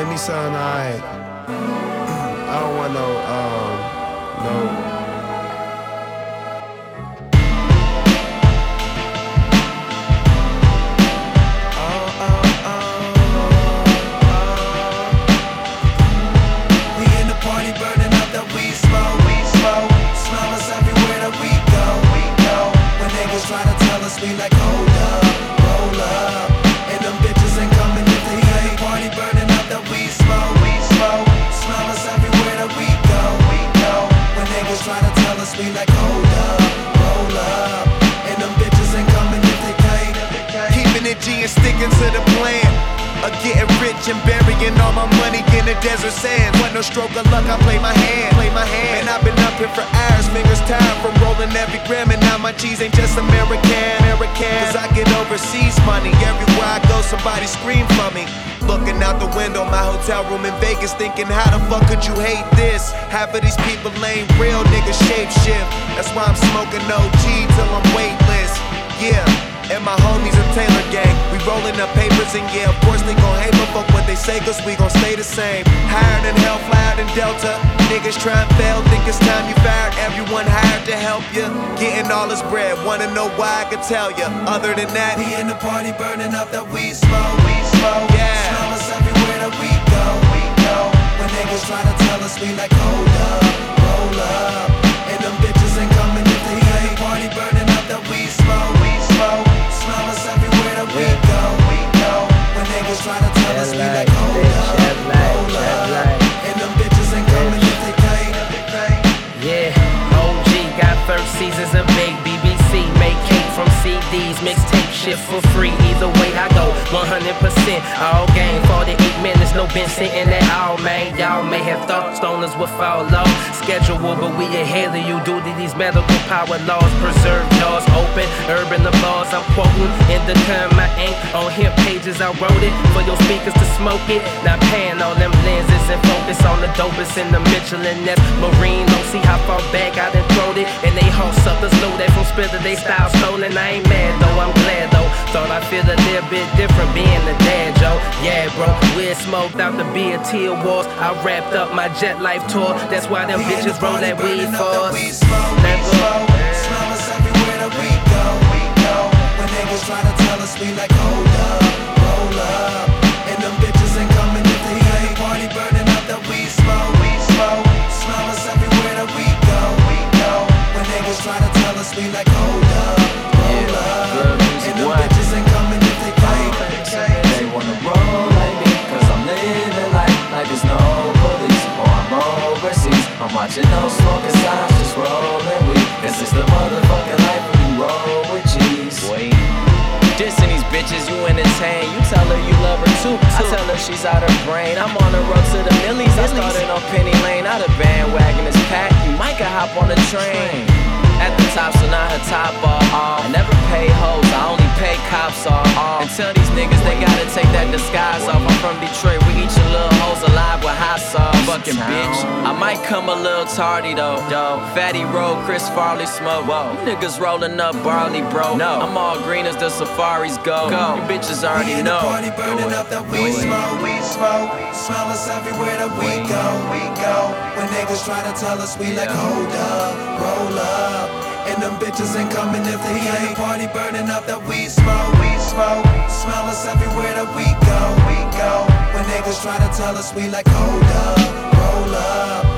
Make me sound alright. I don't want no. We in the party burning up that weed smoke. Smell us everywhere that we go. When niggas tryna tell us we like hold up, roll up, and them bitches ain't coming if they ain't. Party burning up that weed smoke. Smell us everywhere that we go. When niggas tryna tell us we like hold up, roll up, and them bitches ain't coming if they can't. Keeping it G and sticking to the plan of getting rich and burying all my money in the desert sands. Wasn't no stroke of luck, I play my hand. And I've been up here for hours, fingers tired from rolling every gram. And now my G's ain't just American. Cause I get overseas money. Everywhere I go, somebody scream for me. Looking out the window, my hotel room in Vegas, thinking how the fuck could you hate this? Half of these people ain't real, niggas shape shift. That's why I'm smoking OG till I'm weightless. Yeah. And my homies a Taylor gang, we rolling up papers and yeah, of course they gon' hate, but fuck what they say, cause we gon' stay the same. Higher than hell, flyer than Delta. Niggas try and fail, think it's time you fired. Everyone hired to help you, getting all this bread. Wanna know why I could tell you. Other than that, we in the party burning up that weed smoke. Yeah. Smell us everywhere that we go. When niggas tryna tell us we like hold up, roll up, and them bitches ain't coming if they ain't. Party burning up that weed smoke. Smell us everywhere that we go. When niggas tryna tell us we like hold up, roll up, and them bitches ain't coming if they can't. Yeah, OG got first seasons of big BBC. Make cake from CDs, mixtape shit for free. Either way I go, 100% all game. 48 minutes, no been sitting at all, man. Y'all may have thought stoners would fall off schedule, but we ahead of you due to these medical power laws. Preserve jaws open, urban the bars I'm quoting. In the term I ain't on hip pages, I wrote it for your speakers to smoke it. Not paying all them lenses and focus on the dopest in the Michelin Nest Marine. Don't see how far back I done throwed it. And they whole suckers know that from Spiller they style stolen. I ain't mad though, I'm glad though. Thought I feel a little bit different being the dad, Joe. Yeah, bro, we're smoked out the BET Awards. I wrapped up my Jet Life tour. That's why them bitches roll that weed for us. Smell us everywhere that we go. When niggas tryna tell us we like hold up, roll up, and them bitches ain't coming if they ain't. Party burning up that weed smoke. Smell us everywhere that we go. When niggas tryna tell us we like hold up, roll up, and them bitches ain't coming if they can't. They wanna roll like me, cause I'm living like there's no police, or I'm overseas. I'm watching no smoking signs, just rolling weed. Cause it's the motherfucking life when you roll with G's. Wait, dissing these bitches you entertain. You tell her you love her too. I tell her she's out her brain. I'm on the road to the millies. I started on Penny Lane. Now the bandwagon is packed. You might can hop on the train. At the top, so now her top off. I never pay hoes, I only pay cops off. And tell these niggas they gotta take that disguise off. I'm from Detroit, we eat your little hoes alive with hot sauce. Fucking bitch, I might come a little tardy though. Fatty Road, Chris Farley smoke. Whoa, you niggas rolling up barley, bro. No, I'm all green as the safaris go. You bitches already know. Party burning up that weed smoke. Smell us everywhere that we go. When niggas tryna tell us we like hold up, roll up, and them bitches ain't coming if they ain't. Party burning up that weed smoke. Smell us everywhere that we go. When niggas tryna tell us we like hold up, roll up,